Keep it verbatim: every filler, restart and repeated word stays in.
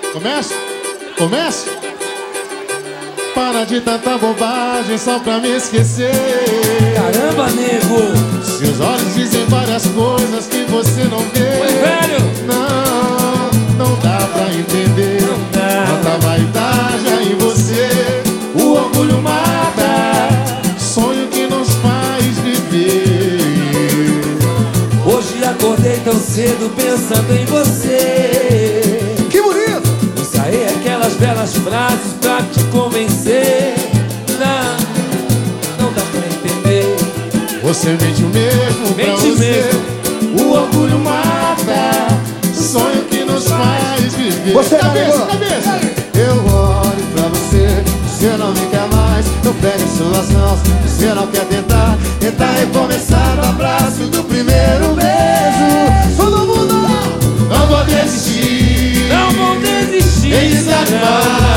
Começa? Começa? Para de tanta bobagem só pra me esquecer. Caramba, nego! Seus olhos dizem várias coisas que você não vê. Oi, velho! Não, não dá pra entender. Não dá. Quanta vaidade há em você. O orgulho mata, sonho que nos faz viver. Hoje acordei tão cedo pensando em você. Que bonito! Ensaiei aquelas belas frases pra te convencer. Não, não dá pra entender. Você mente mesmo pra Mente você mesmo. O orgulho mata, sonho que nos faz viver. Você, cabeça, amigo. cabeça. Eu olho pra você, você não me quer mais. Eu pego em suas mãos, você não quer tentar. Tentar recomeçar no abraço do primeiro beijo. Todo mundo Não vou desistir, Não vou desistir. em desanimar.